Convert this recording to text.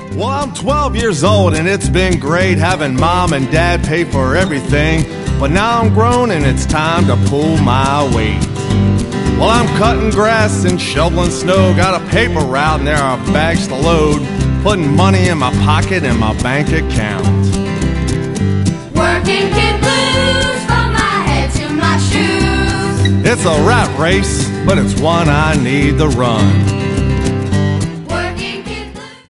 Well, I'm 12 years old and it's been great having mom and dad pay for everything. But now I'm grown and it's time to pull my weight. Well, I'm cutting grass and shoveling snow. Got a paper route and there are bags to load. Putting money in my pocket and my bank account. Working kid blues from my head to my shoes. It's a rat race, but it's one I need to run.